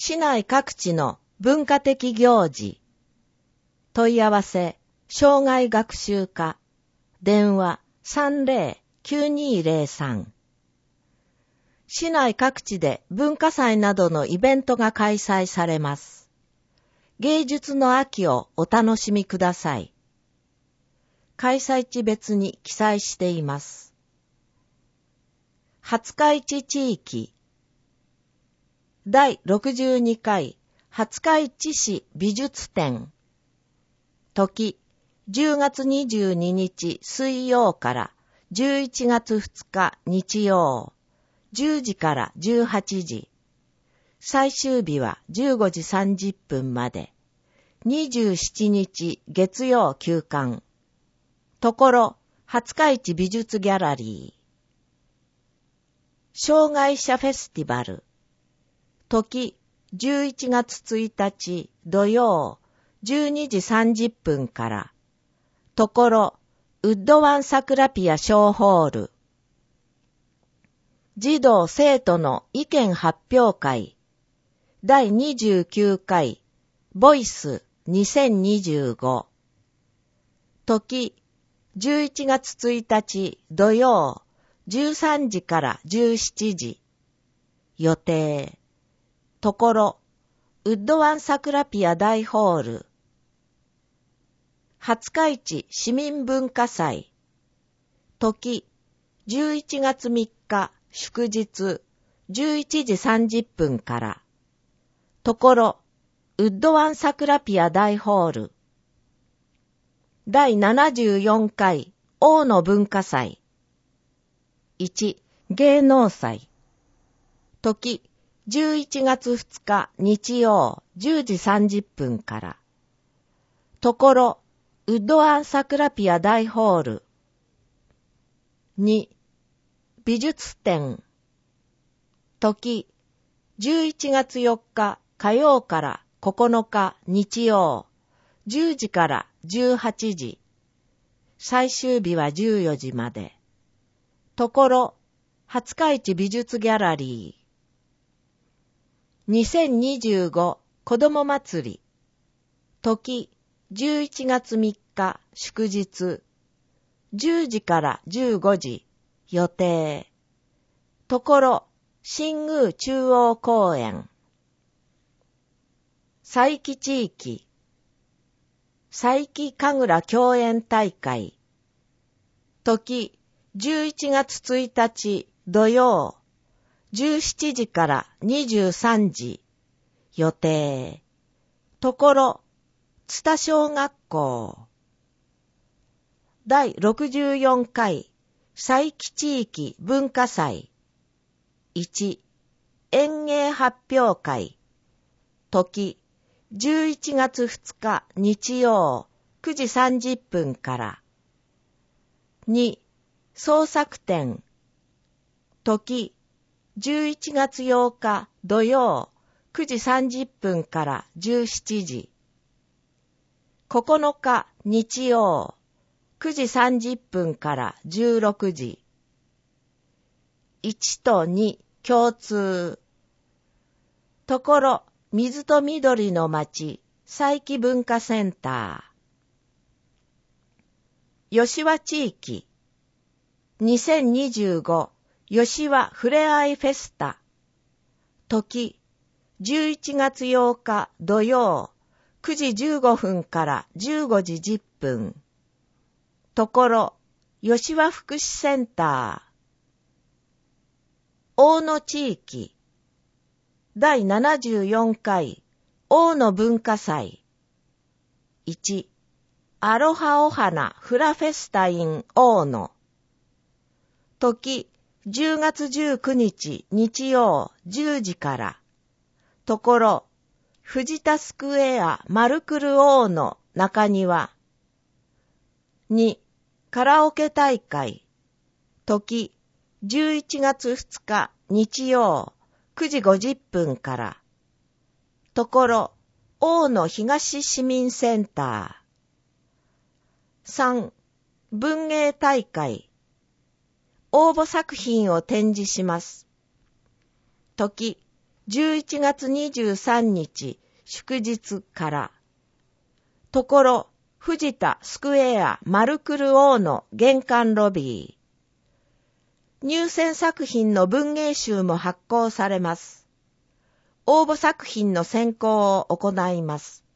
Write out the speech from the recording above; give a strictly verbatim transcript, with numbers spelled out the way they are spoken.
市内各地の文化的行事。問い合わせ、障害学習課。電話 さんぜろきゅうにーぜろさん。市内各地で文化祭などのイベントが開催されます。芸術の秋をお楽しみください。開催地別に記載しています。廿日市地域。だいろくじゅうにかい廿日市市美術展。時、じゅうがつにじゅうににち水曜からじゅういちがつふつか日曜。じゅうじからじゅうはちじ。最終日はじゅうごじさんじゅっぷんまで。にじゅうしちにち月曜休館。ところ、廿日市美術ギャラリー。障害者フェスティバル。時、じゅういちがつついたち土曜、じゅうにじさんじゅっぷんから。ところ、ウッドワンサクラピア小ホール。児童生徒の意見発表会。だいにじゅうきゅうかいボイスにせんにじゅうご。時、じゅういちがつついたち土曜、じゅうさんじからじゅうしちじ。予定。ところ、ウッドワンサクラピア大ホール。廿日市市民文化祭。時、じゅういちがつみっか祝日、じゅういちじさんじゅっぷんから。ところ、ウッドワンサクラピア大ホール。だいななじゅうよんかい大野文化祭。いち、芸能祭。時、じゅういちがつふつか日曜じゅうじさんじゅっぷんから。ところ、ウッドワンサクラピア大ホール。に、美術展。時、じゅういちがつよっか火曜からここのか日曜、じゅうじからじゅうはちじ。最終日はじゅうよじまで。ところ、廿日市美術ギャラリー。にせんにじゅうご子ども祭り。時、じゅういちがつみっか祝日。じゅうじからじゅうごじ。予定。ところ、新宮中央公園。佐伯地域。佐伯神楽共演大会。時、じゅういちがつついたち土曜。じゅうしちじからにじゅうさんじ。予定。ところ、津田小学校。だいろくじゅうよんかい佐伯地域文化祭。いち、演芸発表会。時、じゅういちがつふつか日曜くじさんじゅっぷんから。に、創作展。時、じゅういちがつようか土曜くじさんじゅっぷんからじゅうしちじ。ここのか日曜くじさんじゅっぷんからじゅうろくじ。いちとに共通。ところ、水と緑の町佐伯文化センター。吉和地域。にせんにじゅうご吉和ふれあいフェスタ。時、じゅういちがつようか土曜くじじゅうごふんからじゅうごじじゅっぷん。ところ、吉和福祉センター。大野地域。だいななじゅうよんかい大野文化祭。いち、アロハお花フラフェスタイン大野。時、じゅうがつじゅうくにち日曜じゅうじから。ところ、藤田スクエアマルクル大野中庭。に、カラオケ大会。時、じゅういちがつふつか日曜くじごじゅっぷんから。ところ、大野東市民センター。さん、文芸大会。応募作品を展示します。時、 じゅういちがつにじゅうさんにち祝日から、ところ藤田スクエアマルクル王の玄関ロビー。入選作品の文芸集も発行されます。応募作品の選考を行います。